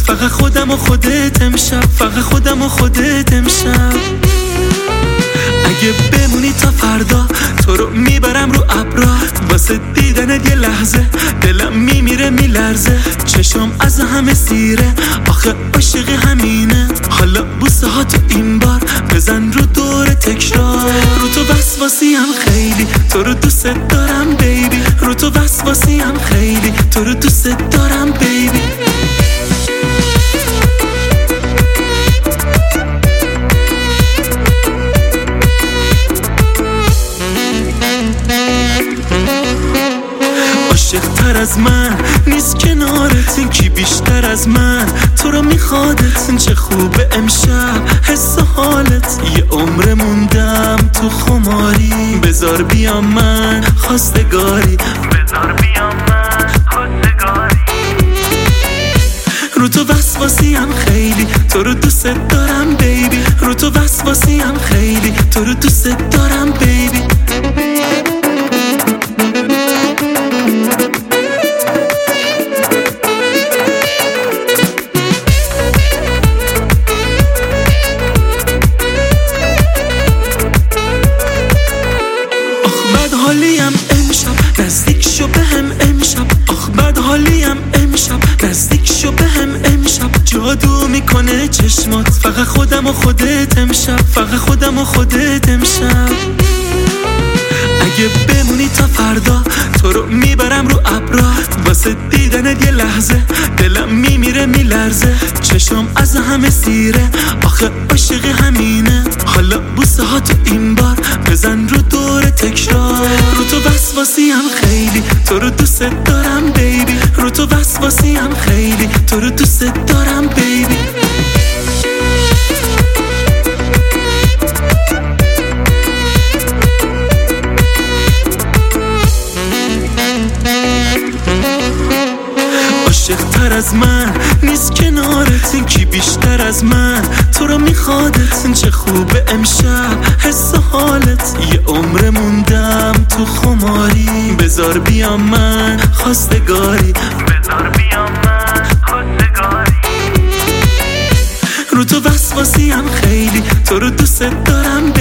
فقط خودم و خودت امشب، فقط خودم و خودت امشب. اگه بمونی تا فردا تو رو میبرم رو ابرا، واسه دیدنت یه لحظه دلم میمیره میلرزه، چشم از همه سیره آخه عاشق همینه. حالا بوسه ها تو این بار بزن رو دور تکرار، رو تو وسواسی هم خیلی تو رو دوست دارم بیبی، رو تو وسواسی هم خیلی تو رو دوست دارم بیبی. عاشق تر از من نیست کنارت، این کی بیشتر از من تو رو میخوادت. چه خوبه امشب حس حالت، یه عمر موندم تو خماری. بذار بیام من خواستگاری، بذار بیام من خواستگاری. رو تو وسواسی هم خیلی تو رو دوست دارم بیبی، رو تو وسواسی هم خیلی تو رو دوست دارم بیبی. حالیم امشب نزدیک شو بهم امشب، آخ بد حالیم امشب نزدیک شو بهم امشب. جادو میکنه چشمات، فقط خودم و خودت امشب، فقط خودم و خودت امشب. اگه بمونی تا فردا تو رو میبرم رو ابرا، واسه دیدنت یه لحظه دلم میمیره میلرزه، چشم از همه سیره آخه عاشق همینه. حالا بوسه ها تو این بار بزن رو دور تکرار، رو تو وسواسی هم خیلی تو رو دوست دارم بیبی، رو تو وسواسی هم خیلی تو رو دوست دارم بیبی. عاشق تر از من نیست کنارت، این کی بیشتر از من تو رو میخوادت. چه خوبه امشب حس حالت، یه عمر موندم تو خماری. بذار بیام من خواستگاری، بذار بیام من خواستگاری. رو تو وسواسی هم خیلی تو رو دوست دارم